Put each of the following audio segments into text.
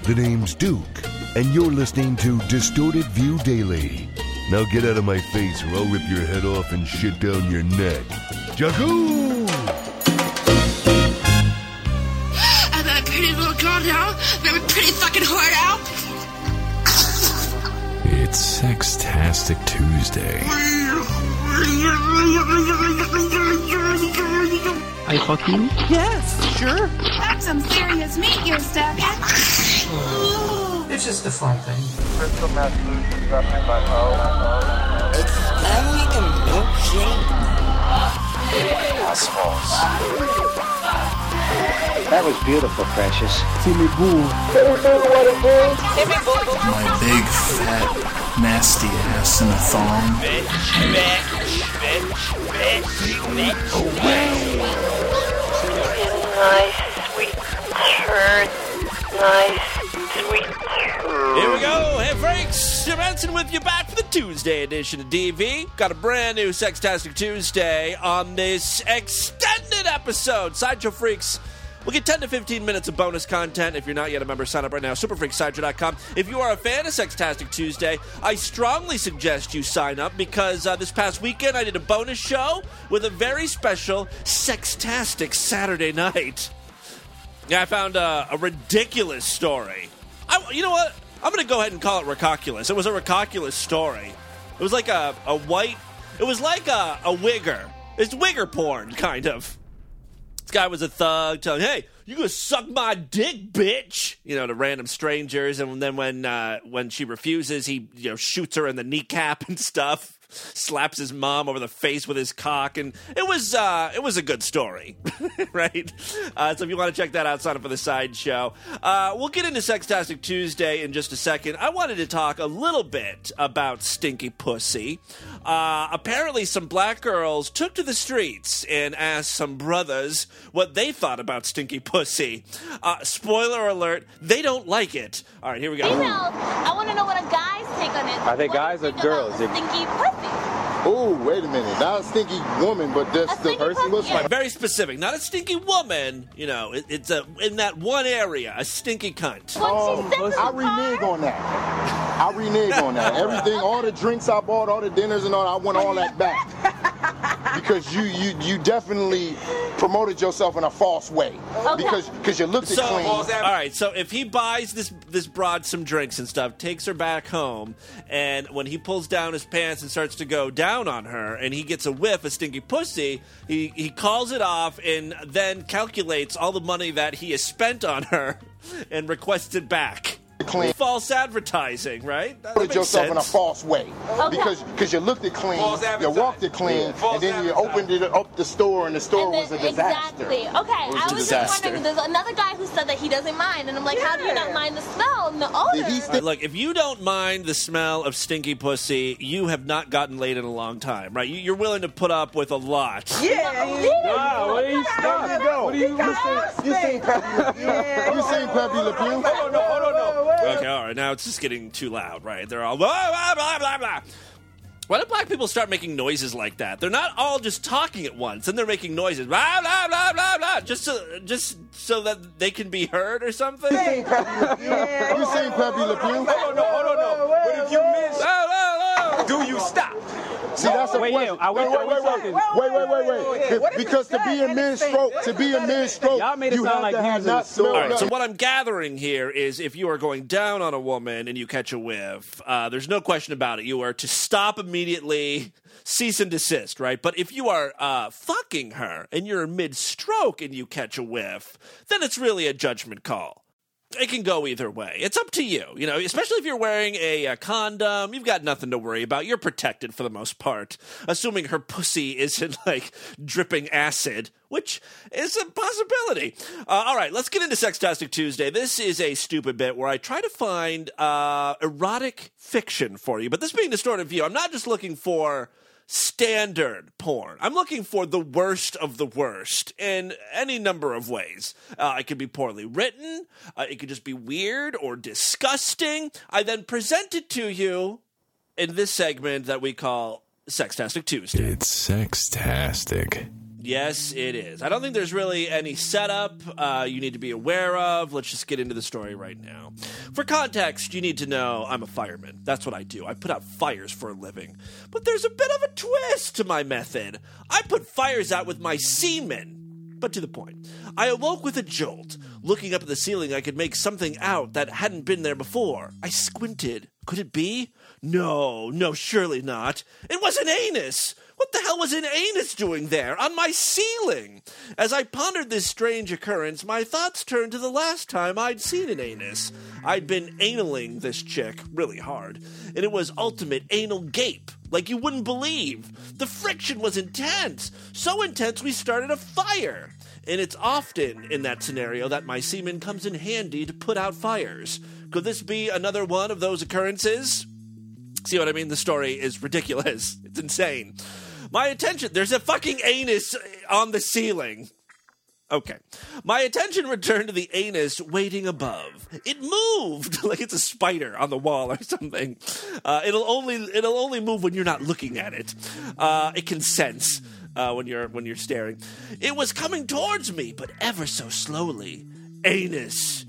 The name's Duke, and you're listening to Distorted View Daily. Now get out of my face or I'll rip your head off and shit down your neck. Jahoo! I'm a pretty little girl now. I'm a pretty fucking whore now. It's Sextastic Tuesday. I fuck you? Yes, sure. That's some serious meat you're stacking. It's just a fun thing. Crystal meth solutions referenced by Poe. That was beautiful, Precious. Timmy Boo. My big, fat, nasty ass in a thong. Nice, sweet turd. Nice, sweet turd. Here we go. Hey, Franks. Jim Henson with you back for the Tuesday edition of DV. Got a brand new Sextastic Tuesday on this extended episode. Sideshow Freaks. We'll get 10 to 15 minutes of bonus content. If you're not yet a member, sign up right now. Superfreaksideshow.com. If you are a fan of Sextastic Tuesday, I strongly suggest you sign up because this past weekend I did a bonus show with a very special Sextastic Saturday night. Yeah, I found a ridiculous story. You know what? I'm going to go ahead and call it Rockoculous. It was a Rockoculous story. It was like a white... It was like a wigger. It's wigger porn, kind of. This guy was a thug telling, hey, you gonna suck my dick, bitch, to random strangers. And then when she refuses, he shoots her in the kneecap and stuff, slaps his mom over the face with his cock. And it was a good story, right? So if you want to check that out, sign up for the Sideshow. We'll get into Sextastic Tuesday in just a second. I wanted to talk a little bit about stinky pussy. Apparently some black girls took to the streets and asked some brothers what they thought about stinky pussy. Spoiler alert, they don't like it. All right, here we go. Females, I want to know what a guy's take on it. Are they guys or girls? Stinky pussy. Oh, wait a minute. Not a stinky woman, but just the person was Right, very specific. Not a stinky woman. It's in that one area, a stinky cunt. I renege on that. Everything, all the drinks I bought, all the dinners and all, I want all that back. Because you definitely promoted yourself in a false way. Okay. Because you looked clean. All right, so if he buys this broad some drinks and stuff, takes her back home, and when he pulls down his pants and starts to go down on her, and he gets a whiff of stinky pussy, he calls it off and then calculates all the money that he has spent on her and requests it back. Clean. False advertising, right? That put yourself in a false way. Okay. Because you looked it clean, you walked it clean, and then you opened it up the store, and the store was a disaster. Exactly. Okay, I was just wondering, there's another guy who said that he doesn't mind, and I'm like, how do you not mind the smell and the odor? Look, if you don't mind the smell of stinky pussy, you have not gotten laid in a long time, right? You're willing to put up with a lot. Yeah. Wow, where you stop? You seen Pepe Le Pew? Hold on. Okay, all right, now it's just getting too loud, right? They're all blah, blah, blah, blah, blah. Why do black people start making noises like that? They're not all just talking at once, and they're making noises, blah, blah, blah, blah, blah, just so that they can be heard or something? You seen Pepe Le Pew? Hold on. But if you miss, do you stop? See, that's a question. Wait. Because to be a mid-stroke, you have to have not smelled. All right, so what I'm gathering here is if you are going down on a woman and you catch a whiff, there's no question about it. You are to stop immediately, cease and desist, right? But if you are fucking her and you're mid-stroke and you catch a whiff, then it's really a judgment call. It can go either way. It's up to you, especially if you're wearing a condom. You've got nothing to worry about. You're protected for the most part, assuming her pussy isn't, dripping acid, which is a possibility. All right, let's get into Sextastic Tuesday. This is a stupid bit where I try to find erotic fiction for you. But this being Distorted View, I'm not just looking for standard porn. I'm looking for the worst of the worst in any number of ways. It could be poorly written. It could just be weird or disgusting. I then present it to you in this segment that we call Sextastic Tuesday. It's Sextastic. Yes, it is. I don't think there's really any setup you need to be aware of. Let's just get into the story right now. For context, you need to know I'm a fireman. That's what I do. I put out fires for a living. But there's a bit of a twist to my method. I put fires out with my semen. But to the point. I awoke with a jolt. Looking up at the ceiling, I could make something out that hadn't been there before. I squinted. Could it be? No, surely not. It was an anus! What the hell was an anus doing there, on my ceiling? As I pondered this strange occurrence, my thoughts turned to the last time I'd seen an anus. I'd been analing this chick really hard, and it was ultimate anal gape, like you wouldn't believe. The friction was intense, so intense we started a fire. And it's often in that scenario that my semen comes in handy to put out fires. Could this be another one of those occurrences? See what I mean? The story is ridiculous. It's insane. My attention... There's a fucking anus on the ceiling. Okay. My attention returned to the anus waiting above. It moved like it's a spider on the wall or something. It'll only move when you're not looking at it. It can sense when you're staring. It was coming towards me, but ever so slowly. Anus.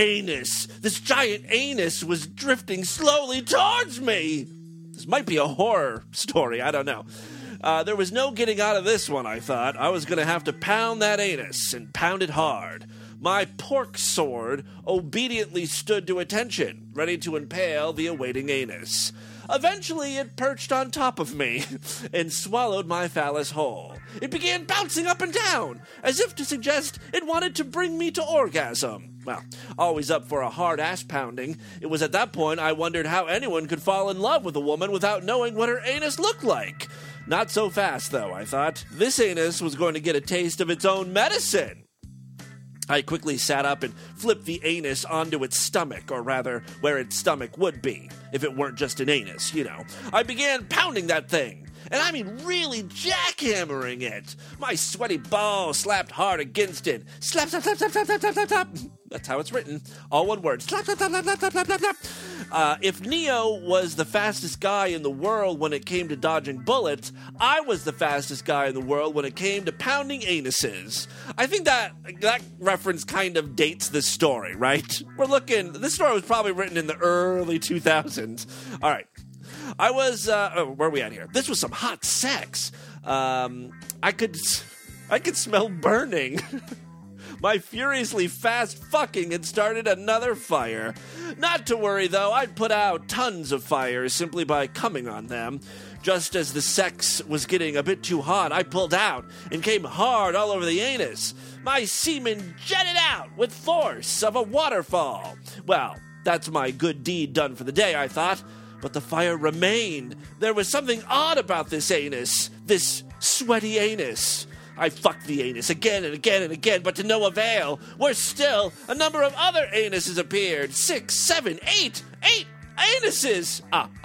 This giant anus was drifting slowly towards me. This might be a horror story. I don't know. There was no getting out of this one, I thought. I was going to have to pound that anus, and pound it hard. My pork sword obediently stood to attention, ready to impale the awaiting anus. Eventually, it perched on top of me and swallowed my phallus whole. It began bouncing up and down, as if to suggest it wanted to bring me to orgasm. Well, always up for a hard ass pounding. It was at that point I wondered how anyone could fall in love with a woman without knowing what her anus looked like. Not so fast, though, I thought. This anus was going to get a taste of its own medicine. I quickly sat up and flipped the anus onto its stomach, or rather, where its stomach would be, if it weren't just an anus, you know. I began pounding that thing, and I mean really jackhammering it. My sweaty balls slapped hard against it. Slap, slap, slap, slap, slap, slap, slap, slap, slap. That's how it's written. All one word. Slap, slap, slap, slap, slap, slap, slap, slap. If Neo was the fastest guy in the world when it came to dodging bullets, I was the fastest guy in the world when it came to pounding anuses. I think that reference kind of dates this story, right? This story was probably written in the early 2000s. All right. I was, where are we at here? This was some hot sex. I could smell burning. My furiously fast fucking had started another fire. Not to worry, though, I'd put out tons of fires simply by coming on them. Just as the sex was getting a bit too hot, I pulled out and came hard all over the anus. My semen jetted out with force of a waterfall. Well, that's my good deed done for the day, I thought. But the fire remained. There was something odd about this anus. This sweaty anus. I fucked the anus again and again and again, but to no avail. Worse still, a number of other anuses appeared. 6, 7, 8 anuses!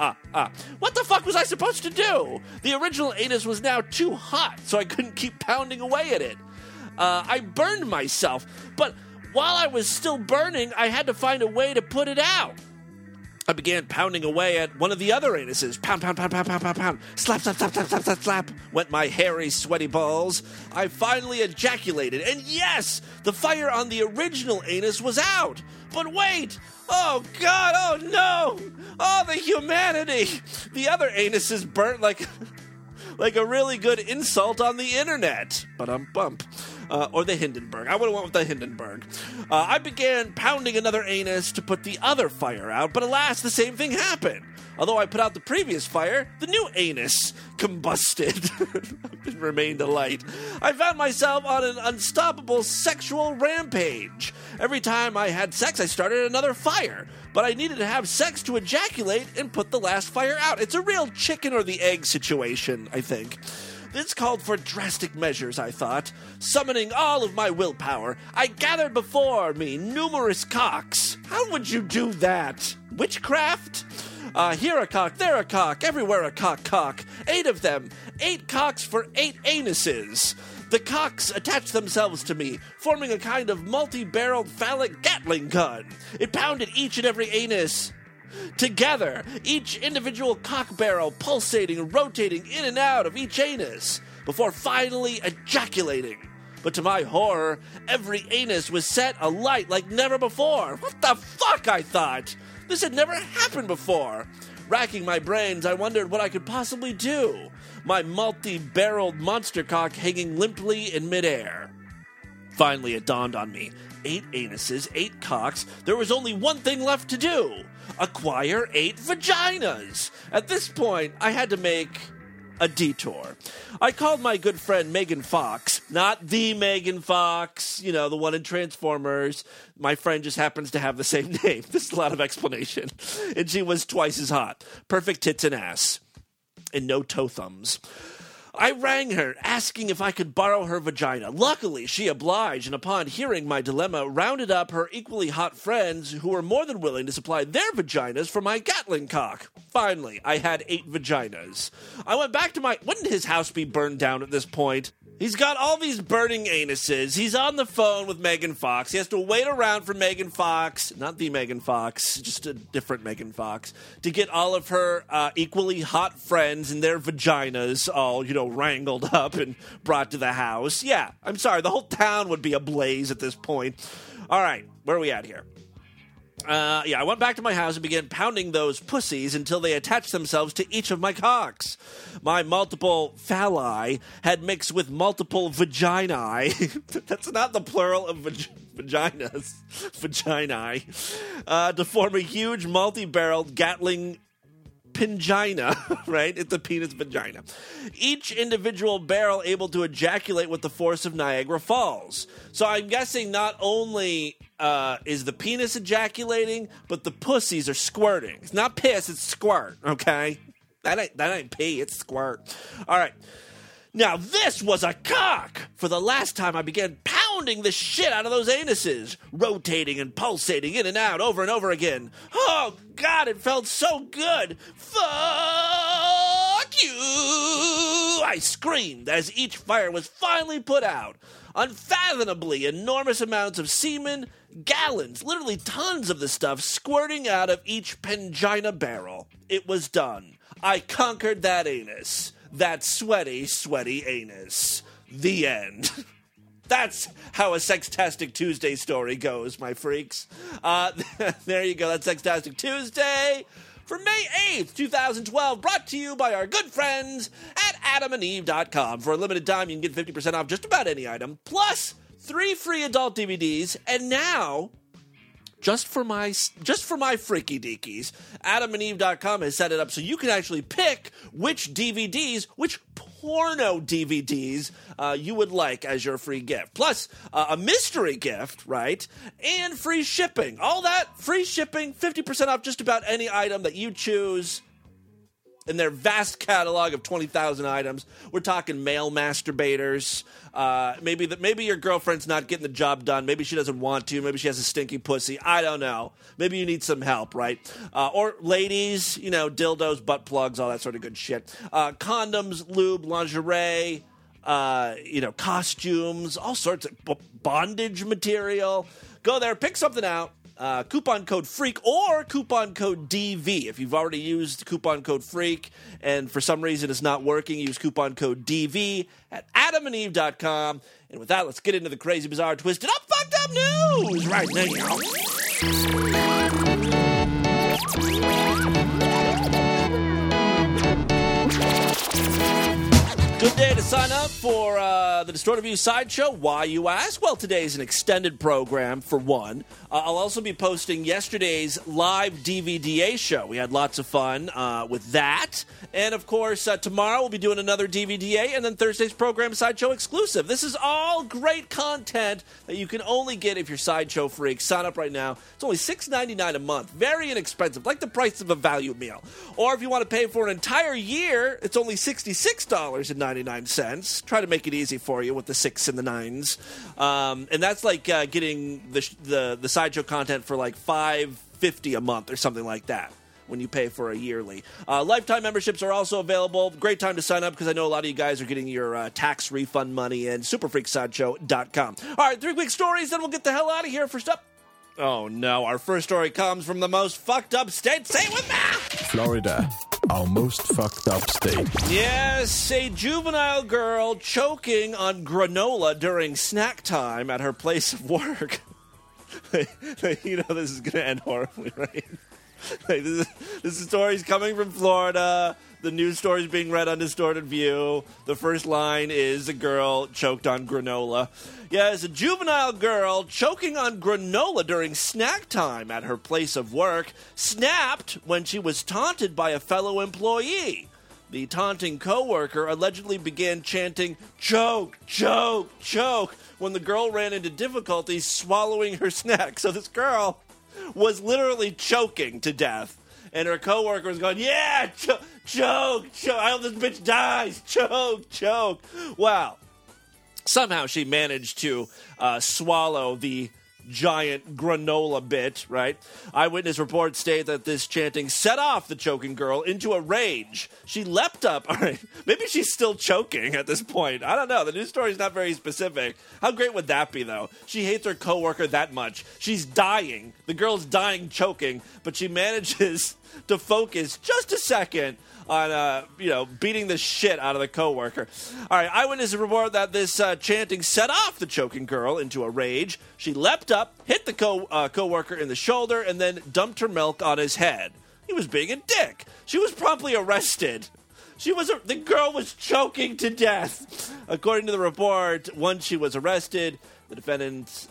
What the fuck was I supposed to do? The original anus was now too hot, so I couldn't keep pounding away at it. I burned myself, but while I was still burning, I had to find a way to put it out. I began pounding away at one of the other anuses. Pound, pound, pound, pound, pound, pound, pound. Slap, slap, slap, slap, slap, slap, slap, went my hairy, sweaty balls. I finally ejaculated, and yes, the fire on the original anus was out. But wait! Oh, God! Oh, no! Oh, the humanity! The other anuses burnt like a really good insult on the internet. Ba-dum-bump. Or the Hindenburg. I would have went with the Hindenburg. I began pounding another anus to put the other fire out, but alas, the same thing happened. Although I put out the previous fire, the new anus combusted and remained alight. I found myself on an unstoppable sexual rampage. Every time I had sex, I started another fire, but I needed to have sex to ejaculate and put the last fire out. It's a real chicken or the egg situation, I think. This called for drastic measures, I thought. Summoning all of my willpower, I gathered before me numerous cocks. How would you do that? Witchcraft? Here a cock, there a cock, everywhere a cock. 8 of them. 8 cocks for 8 anuses. The cocks attached themselves to me, forming a kind of multi-barreled phallic Gatling gun. It pounded each and every anus together, each individual cock barrel pulsating and rotating in and out of each anus. before finally ejaculating. But to my horror, every anus was set alight like never before. What the fuck, I thought? This had never happened before. Racking my brains, I wondered what I could possibly do. My multi-barreled monster cock hanging limply in midair. Finally, it dawned on me. 8 anuses, 8 cocks. There was only one thing left to do. Acquire 8 vaginas. At this point, I had to make a detour. I called my good friend Megan Fox, not the Megan Fox, you know, the one in Transformers. My friend just happens to have the same name. There's a lot of explanation. And she was twice as hot. Perfect tits and ass. And no toe thumbs. I rang her, asking if I could borrow her vagina. Luckily, she obliged, and upon hearing my dilemma, rounded up her equally hot friends who were more than willing to supply their vaginas for my Gatling cock. Finally, I had 8 vaginas. I went back to wouldn't his house be burned down at this point? He's got all these burning anuses. He's on the phone with Megan Fox. He has to wait around for Megan Fox, not the Megan Fox, just a different Megan Fox, to get all of her equally hot friends and their vaginas all, wrangled up and brought to the house. Yeah, I'm sorry, the whole town would be ablaze at this point. All right, where are we at here? I went back to my house and began pounding those pussies until they attached themselves to each of my cocks. My multiple phalli had mixed with multiple vaginae. That's not the plural of vaginas. Vaginae. To form a huge multi-barreled Gatling pingina, right? It's a penis vagina. Each individual barrel able to ejaculate with the force of Niagara Falls. So I'm guessing not only is the penis ejaculating, but the pussies are squirting. It's not piss, it's squirt, okay? That ain't pee, it's squirt. All right. Now, this was a cock! For the last time, I began pounding the shit out of those anuses, rotating and pulsating in and out over and over again. Oh, God, it felt so good! Fuck you! I screamed as each fire was finally put out. Unfathomably enormous amounts of semen, gallons, literally tons of the stuff squirting out of each pangina barrel. It was done. I conquered that anus. That sweaty, sweaty anus. The end. That's how a Sextastic Tuesday story goes, my freaks. There you go. That's Sextastic Tuesday for May 8th, 2012, brought to you by our good friends at adamandeve.com. For a limited time, you can get 50% off just about any item, plus 3 free adult DVDs, and now, just for my freaky deekies, adamandeve.com has set it up so you can actually pick which DVDs, which porno DVDs you would like as your free gift. Plus, a mystery gift, right? And free shipping. All that, free shipping, 50% off just about any item that you choose in their vast catalog of 20,000 items. We're talking male masturbators. Maybe your girlfriend's not getting the job done. Maybe she doesn't want to. Maybe she has a stinky pussy. I don't know. Maybe you need some help, right? Or ladies, dildos, butt plugs, all that sort of good shit. Condoms, lube, lingerie, costumes, all sorts of bondage material. Go there, pick something out. Coupon code FREAK or coupon code DV. If you've already used coupon code FREAK and for some reason it's not working, use coupon code DV at adamandeve.com. And with that, let's get into the crazy, bizarre, twisted up, fucked up news right now. Good day to sign up for the Distorted View Sideshow. Why, you ask? Well, today's an extended program, for one. I'll also be posting yesterday's live DVDA show. We had lots of fun with that. And, of course, tomorrow we'll be doing another DVDA, and then Thursday's program, Sideshow Exclusive. This is all great content that you can only get if you're Sideshow freaks. Sign up right now. It's only $6.99 a month. Very inexpensive, like the price of a value meal. Or if you want to pay for an entire year, it's only $66.99. Try to make it easy for you with the 6 and the 9s. And that's like getting the Sideshow content for like $5.50 a month or something like that when you pay for a yearly. Lifetime memberships are also available. Great time to sign up because I know a lot of you guys are getting your tax refund money in. Superfreaksideshow.com. All right, 3 quick stories, then we'll get the hell out of here. First up. Oh, no. Our first story comes from the most fucked up state. Say it with me! Florida. almost fucked up state. Yes, a juvenile girl choking on granola during snack time at her place of work. You know this is going to end horribly, right? This story's coming from Florida. The news story is being read on Distorted View. The first line is a girl choked on granola. Yes, a juvenile girl choking on granola during snack time at her place of work snapped when she was taunted by a fellow employee. The taunting coworker allegedly began chanting, "Choke, choke, choke," when the girl ran into difficulties swallowing her snack. So this girl was literally choking to death. And her coworker was going, "Yeah, choke, choke. I hope this bitch dies. Choke, choke." Wow. Somehow she managed to swallow the giant granola bit, right? Eyewitness reports state that this chanting set off the choking girl into a rage. She leapt up. All right, maybe she's still choking at this point. I don't know. The news story is not very specific. How great would that be, though? She hates her coworker that much. She's dying. The girl's dying choking, but she manages to focus just a second on, beating the shit out of the coworker. All right, eyewitnesses report that this chanting set off the choking girl into a rage. She leapt up, hit the coworker in the shoulder, and then dumped her milk on his head. He was being a dick. She was promptly arrested. The girl was choking to death. According to the report, once she was arrested, the defendant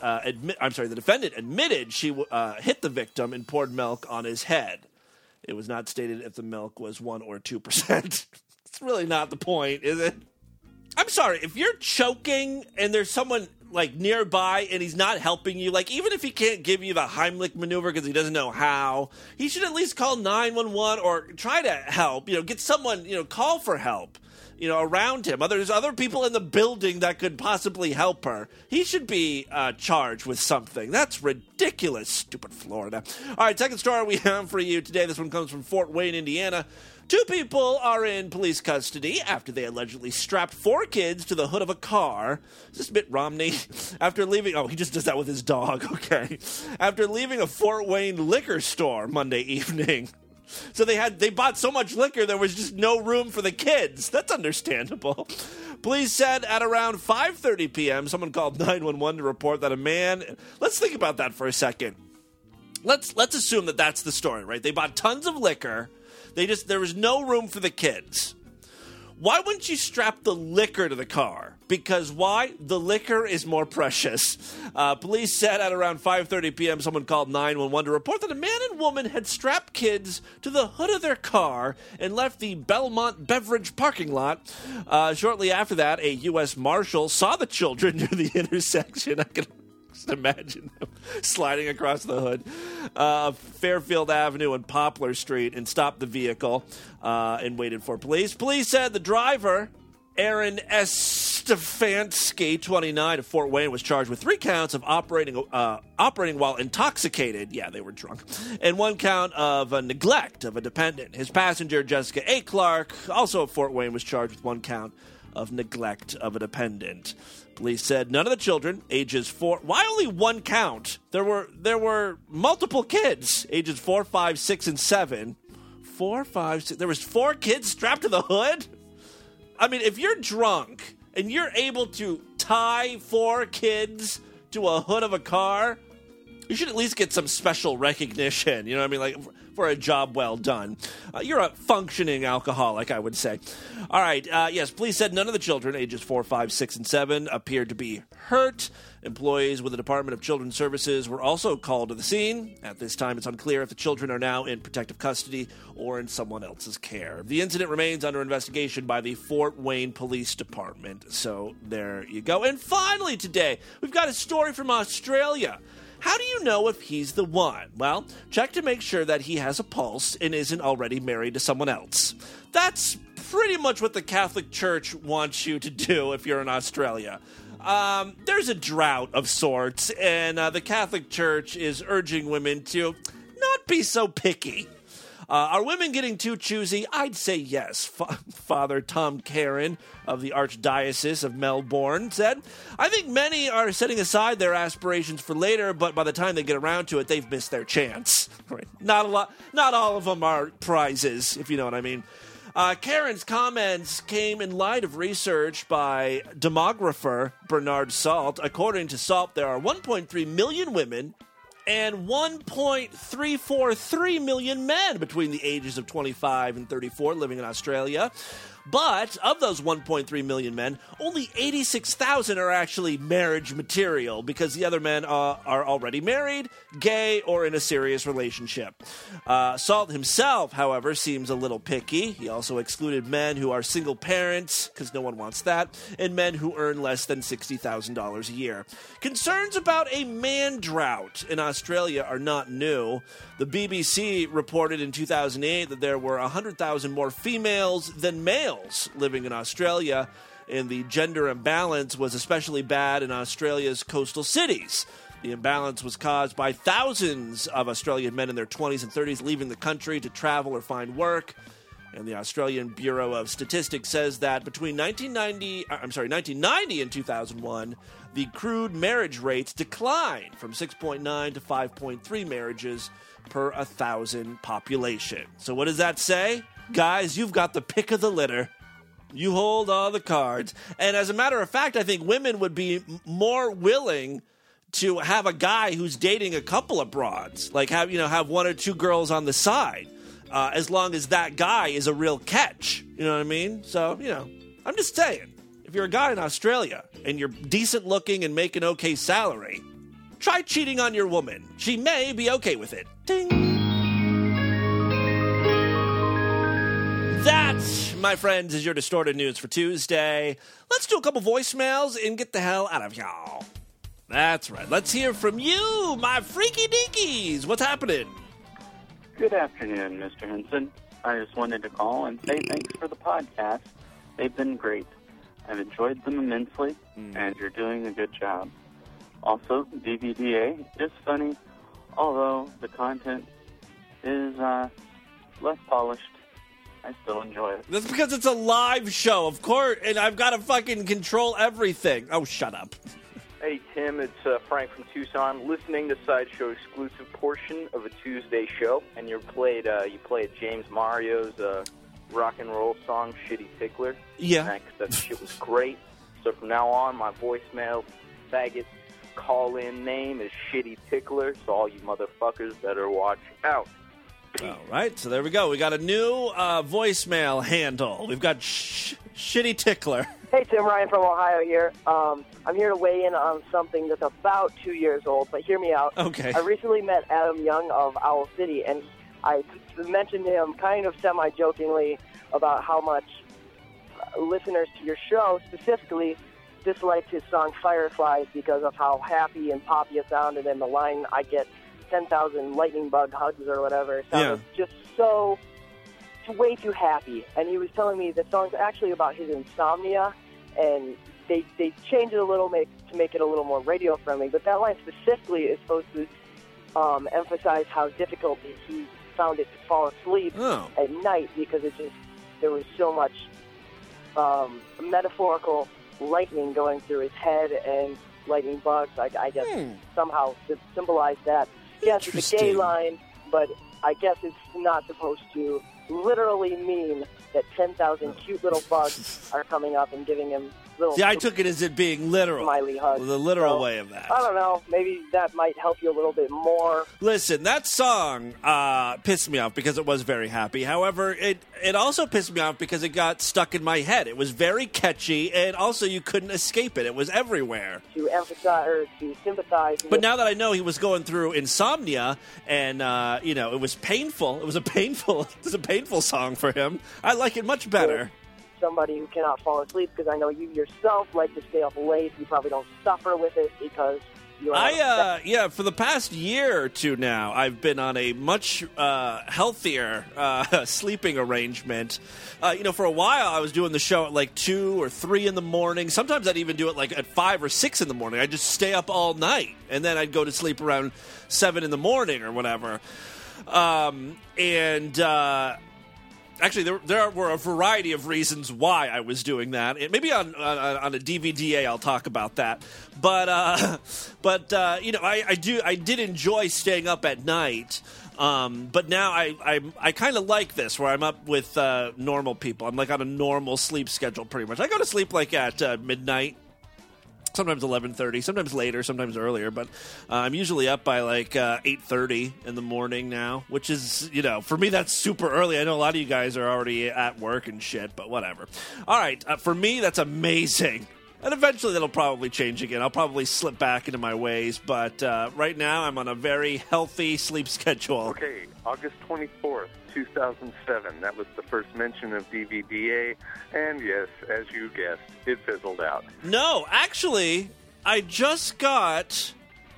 admitted she hit the victim and poured milk on his head. It was not stated if the milk was 1 or 2%. It's really not the point, is it? I'm sorry, if you're choking and there's someone nearby and he's not helping you, even if he can't give you the Heimlich maneuver because he doesn't know how, he should at least call 911 or try to help, get someone, call for help, around him. There's other people in the building that could possibly help her. He should be charged with something. That's ridiculous, stupid Florida. All right, second story we have for you today. This one comes from Fort Wayne, Indiana. 2 people are in police custody after they allegedly strapped 4 kids to the hood of a car. Is this Mitt Romney? After leaving... Oh, he just does that with his dog. Okay. After leaving a Fort Wayne liquor store Monday evening. So they bought so much liquor there was just no room for the kids. That's understandable. Police said at around 5:30 p.m., someone called 911 to report that a man... Let's think about that for a second. Let's assume that that's the story, right? They bought tons of liquor. There was no room for the kids. Why wouldn't you strap the liquor to the car? Because why? The liquor is more precious. Police said at around 5:30 p.m., someone called 911 to report that a man and woman had strapped kids to the hood of their car and left the Belmont Beverage parking lot. Shortly after that, a U.S. Marshal saw the children near the intersection. I can just imagine them sliding across the hood of Fairfield Avenue and Poplar Street and stopped the vehicle and waited for police. Police said the driver, Aaron Stefanski, 29, of Fort Wayne, was charged with 3 counts of operating while intoxicated. Yeah, they were drunk. And 1 count of neglect of a dependent. His passenger, Jessica A. Clark, also of Fort Wayne, was charged with 1 count of neglect of a dependent. Police said none of the children, ages 4... Why only 1 count? There were multiple kids, ages 4, 5, 6, and 7. 4, 5, 6... There was 4 kids strapped to the hood? I mean, if you're drunk and you're able to tie 4 kids to a hood of a car, you should at least get some special recognition. You know what I mean? For a job well done. You're a functioning alcoholic, I would say. All right. Yes, police said none of the children, ages 4, 5, 6, and 7, appeared to be hurt. Employees with the Department of Children's Services were also called to the scene. At this time, it's unclear if the children are now in protective custody or in someone else's care. The incident remains under investigation by the Fort Wayne Police Department. So there you go. And finally today, we've got a story from Australia. How do you know if he's the one? Well, check to make sure that he has a pulse and isn't already married to someone else. That's pretty much what the Catholic Church wants you to do if you're in Australia. There's a drought of sorts, and the Catholic Church is urging women to not be so picky. Are women getting too choosy? I'd say yes. Father Tom Caron of the Archdiocese of Melbourne said, I think many are setting aside their aspirations for later, but by the time they get around to it, they've missed their chance. Right. Not all of them are prizes, if you know what I mean. Karen's comments came in light of research by demographer Bernard Salt. According to Salt, there are 1.3 million women and 1.343 million men between the ages of 25 and 34 living in Australia. But of those 1.3 million men, only 86,000 are actually marriage material because the other men are already married, gay, or in a serious relationship. Salt himself, however, seems a little picky. He also excluded men who are single parents, because no one wants that, and men who earn less than $60,000 a year. Concerns about a man drought in Australia are not new. The BBC reported in 2008 that there were 100,000 more females than males living in Australia, and the gender imbalance was especially bad in Australia's coastal cities. The imbalance was caused by thousands of Australian men in their 20s and 30s leaving the country to travel or find work. And the Australian Bureau of Statistics says that between 1990 and 2001, the crude marriage rates declined from 6.9 to 5.3 marriages per 1,000 population. So what does that say? Guys, you've got the pick of the litter. You hold all the cards. And as a matter of fact, I think women would be more willing to have a guy who's dating a couple of broads, like have one or two girls on the side, as long as that guy is a real catch. You know what I mean? So, I'm just saying, if you're a guy in Australia and you're decent looking and make an okay salary, try cheating on your woman. She may be okay with it. Ding! That, my friends, is your Distorted News for Tuesday. Let's do a couple voicemails and get the hell out of y'all. That's right. Let's hear from you, my freaky dinkies. What's happening? Good afternoon, Mr. Henson. I just wanted to call and say thanks for the podcast. They've been great. I've enjoyed them immensely, and you're doing a good job. Also, DVDA is funny, although the content is less polished. I still enjoy it. That's because it's a live show, of course, and I've got to fucking control everything. Oh, shut up. Hey, Tim, it's Frank from Tucson, listening to Sideshow exclusive portion of a Tuesday show, and you played James Mario's rock and roll song, Shitty Tickler. Yeah. Thanks, that shit was great. So from now on, my voicemail, faggot, call-in name is Shitty Tickler, so all you motherfuckers better watch out. All right, so there we go. We got a new voicemail handle. We've got Shitty Tickler. Hey, Tim, Ryan from Ohio here. I'm here to weigh in on something that's about 2 years old, but hear me out. Okay. I recently met Adam Young of Owl City, and I mentioned to him kind of semi-jokingly about how much listeners to your show specifically disliked his song Fireflies because of how happy and poppy it sounded, and the line, I get 10,000 lightning bug hugs or whatever, sounded just so way too happy. And he was telling me the song's actually about his insomnia, and they changed it a little to make it a little more radio friendly, but that line specifically is supposed to emphasize how difficult he found it to fall asleep at night because there was so much metaphorical lightning going through his head and lightning bugs. I guess somehow to symbolize that. Yes, it's a gay line, but I guess it's not supposed to literally mean that 10,000 cute little bugs are coming up and giving him little... See, I took it as it being literal. Smiley hugs. The literal way of that. I don't know. Maybe that might help you a little bit more. Listen, that song pissed me off because it was very happy. However, it also pissed me off because it got stuck in my head. It was very catchy, and also you couldn't escape it. It was everywhere. To emphasize or to sympathize. But now that I know he was going through insomnia, and it was painful. It was a painful song for him. I like it much better. Somebody who cannot fall asleep, because I know you yourself like to stay up late. You probably don't suffer with it because you are... for the past year or two now, I've been on a much healthier sleeping arrangement. For a while, I was doing the show at like 2 or 3 in the morning. Sometimes I'd even do it like at 5 or 6 in the morning. I'd just stay up all night, and then I'd go to sleep around 7 in the morning or whatever. Actually, there were a variety of reasons why I was doing that. Maybe on a DVDA I'll talk about that. But I did enjoy staying up at night. But now I kind of like this, where I'm up with normal people. I'm like on a normal sleep schedule, pretty much. I go to sleep like at midnight. Sometimes 11:30, sometimes later, sometimes earlier, but I'm usually up by like 8:30 in the morning now, which is, for me that's super early. I know a lot of you guys are already at work and shit, but whatever. All right, for me that's amazing, and eventually that'll probably change again. I'll probably slip back into my ways, but right now I'm on a very healthy sleep schedule. Okay, August 24th, 2007. That was the first mention of DVDA, and yes, as you guessed, it fizzled out. No, actually, I just got.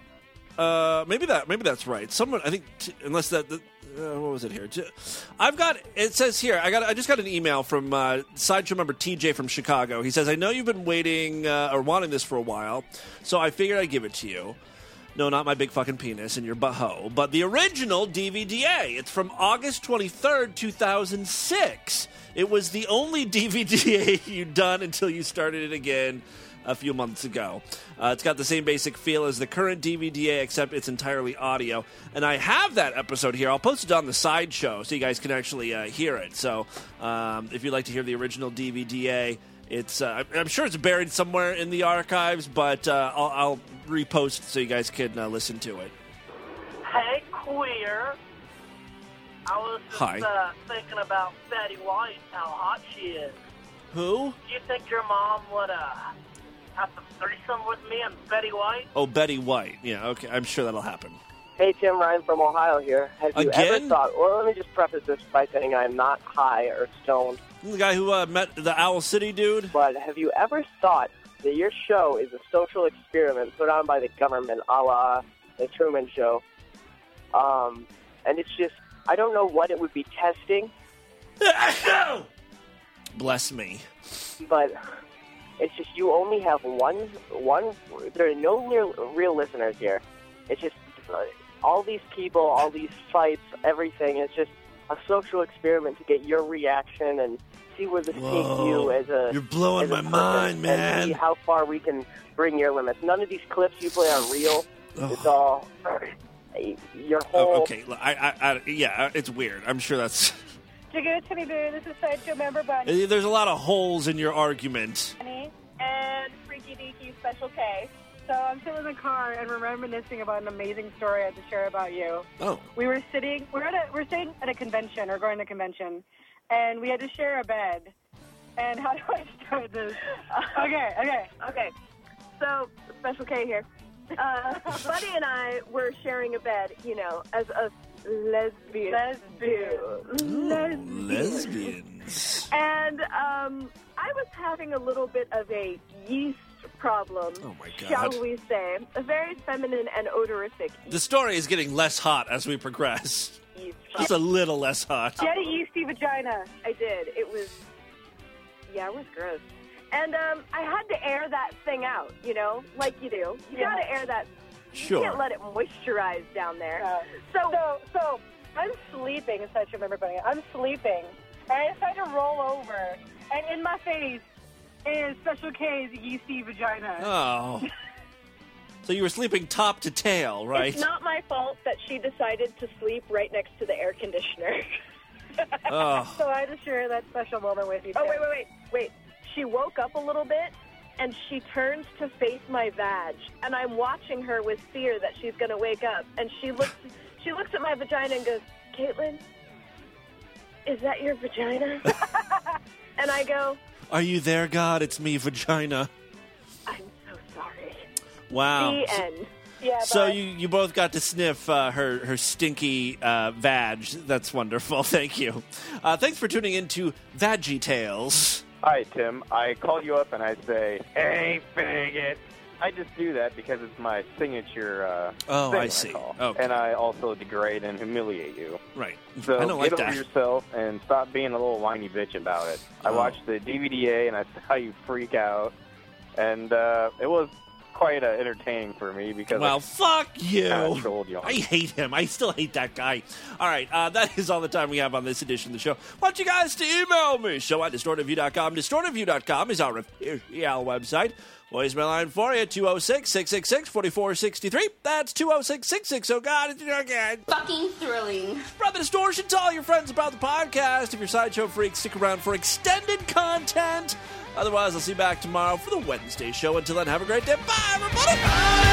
Maybe that's right. Someone, I think, unless that. What was it here? I've got. It says here. I just got an email from Sideshow member TJ from Chicago. He says, "I know you've been waiting or wanting this for a while, so I figured I'd give it to you. No, not my big fucking penis in your butthole, but the original DVDA. It's from August 23rd, 2006. It was the only DVDA you'd done until you started it again a few months ago. It's got the same basic feel as the current DVDA, except it's entirely audio. And I have that episode here. I'll post it on the Sideshow so you guys can actually hear it. So if you'd like to hear the original DVDA, it's I'm sure it's buried somewhere in the archives, but I'll repost so you guys can listen to it. Hey, queer. I was just thinking about Betty White, how hot she is. Who? Do you think your mom would have to threesome with me and Betty White? Oh, Betty White. Yeah, okay. I'm sure that'll happen. Hey, Tim, Ryan from Ohio here. Have you ever thought... Well, let me just preface this by saying I'm not high or stoned. The guy who met the Owl City dude? But have you ever thought that your show is a social experiment put on by the government, a la The Truman Show? And it's just... I don't know what it would be testing. Bless me. But it's just you only have one. There are no real listeners here. It's just all these people, all these fights, everything. It's just a social experiment to get your reaction and see where this takes you as a. You're blowing my mind, man. And see how far we can bring your limits. None of these clips you play are real. It's all your whole. Oh, okay, yeah, it's weird. I'm sure that's. Jigga Timmy Boo, this is Sideshow member Bunny. There's a lot of holes in your argument. And Freaky Deaky Special K. So I'm sitting in the car and we're reminiscing about an amazing story I had to share about you. Oh. We're staying at a convention or going to a convention, and we had to share a bed. And how do I start this? Okay. So Special K here. Buddy and I were sharing a bed, as a lesbians. And I was having a little bit of a yeast problem, shall we say. A very feminine and odorific yeast. The story is getting less hot as we progress. Just a little less hot. You had a yeasty vagina. I did. It was gross. And I had to air that thing out, like you do. You got to air that. Sure. You can't let it moisturize down there. So I'm sleeping, as I remember, Bunny. I'm sleeping, and I decide to roll over, and in my face is Special K's yeasty vagina. Oh. So you were sleeping top to tail, right? It's not my fault that she decided to sleep right next to the air conditioner. Oh. So I had to share that special moment with you, too. Oh, wait. She woke up a little bit, and she turns to face my vag, and I'm watching her with fear that she's going to wake up, and she looks at my vagina and goes, "Caitlin, is that your vagina?" And I go, "Are you there, God? It's me, vagina." "I'm so sorry." Wow. The end. Yeah, so you both got to sniff her stinky vag. That's wonderful. Thank you. Thanks for tuning in to Vaggie Tales. Hi, Tim. I call you up and I say, "Hey, faggot." I just do that because it's my signature thing I see. Okay. And I also degrade and humiliate you. Right. So I don't like get over that. yourself and stop being a little whiny bitch about it. I watched the DVDA and I saw you freak out. And it was quite entertaining for me because. Well, fuck you. You. I hate him. I still hate that guy. All right, that is all the time we have on this edition of the show. I want you guys to email me. Show at distortedview.com. Distortedview.com is our official website. Voicemail line for you, 206-666-4463. That's 206-66. Oh, God, it's again. Fucking thrilling. Spread the distortion. Tell all your friends about the podcast. If you're Sideshow freaks, stick around for extended content. Otherwise, I'll see you back tomorrow for the Wednesday show. Until then, have a great day. Bye, everybody.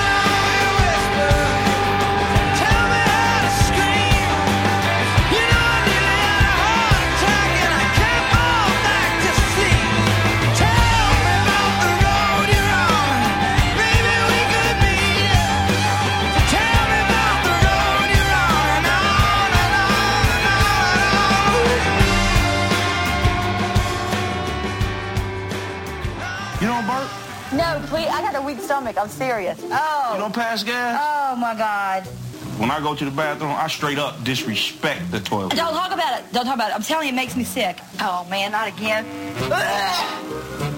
No, please. I got a weak stomach. I'm serious. Oh. You don't pass gas? Oh, my God. When I go to the bathroom, I straight up disrespect the toilet. Don't talk about it. Don't talk about it. I'm telling you, it makes me sick. Oh, man, not again. Ugh.